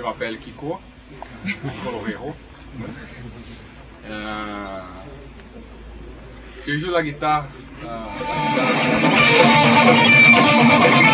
je m'appelle Kiko, Colorero. Je joue la guitare.